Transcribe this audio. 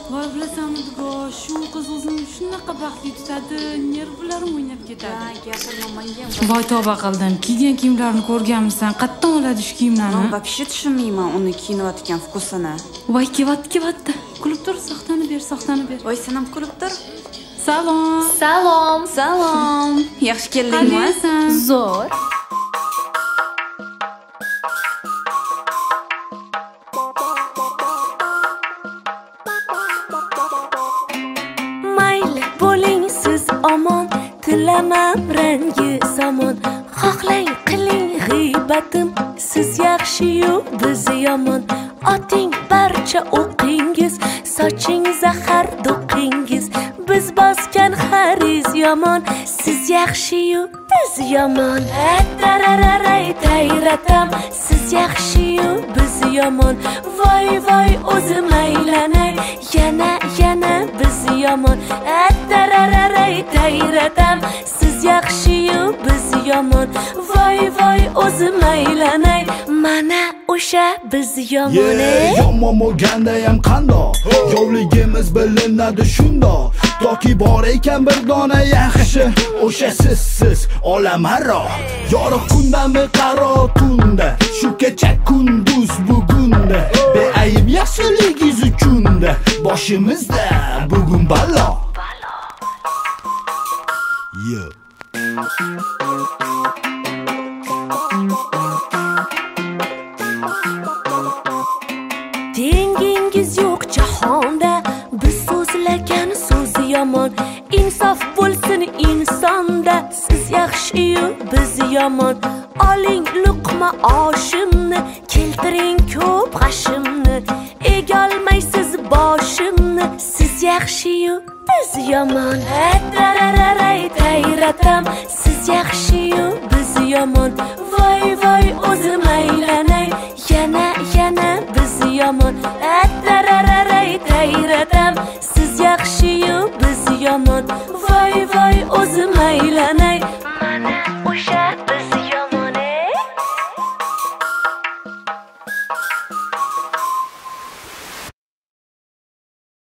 Voy bilasanmi Dugo, shu qiz o'zini shunaqa baxtli tutadi, nervlarim o'ynab ketadi. Gapirma menga. Voy tavba qildim. Kiygan kiyimlarni ko'rganmisan? Qayerdan oladi shu kiyimlarni? Men вообще tushunmayman uni kiyinayotgan vkusini. Voy kevatdi. Kulib tur, soxtani ber. Voy sanam kulib tur. Salom. Salom. Yaxshi keldingmi? Zo'r. Mayli bo'ling siz omon, tilamam rangi zamon. Xohlang qiling g'iybatim, siz yaxshi-yu biz yomon. Oting barcha o'qingiz, soching zahar do'qingiz. Biz bosgan xariz yomon, siz yaxshi-yu biz yomon. Tarararay tayratam, siz yaxshi-yu biz yomon. Voy o'zim aylanay, yana biz yomon. Tarararay tayratam, siz yaxshi-yu biz yomon. Voy o'zim aylanay, mana o'sha biz yomon. Yomon bo'lgandayam qandoq, yovligimiz bilinadi shundoq. Toki bor ekan bir dona yaxshi, o'sha siz olamaro. Yorug' kundami qaro tunda, shu kecha kunduz bugunda. Beayb yaxshiligingiz uchunda, boshimizda bugun balo. Tengingiz yo'q jahonda, biz so'zlagan so'z yomon. Insof bo'lsin insonda, siz yaxshi-yu biz yomon. Oling luqma oshimni, keltiring ko'p g'ashimni. Egolmaysiz boshimni, siz yaxshi-yu biz yomon. Tarararay tayratam, siz yaxshi-yu biz yomon. Voy o'zim aylanay, yana biz yomon. Tarararay tayratam, siz yaxshi-yu biz yomon. Voy o'zim aylanay.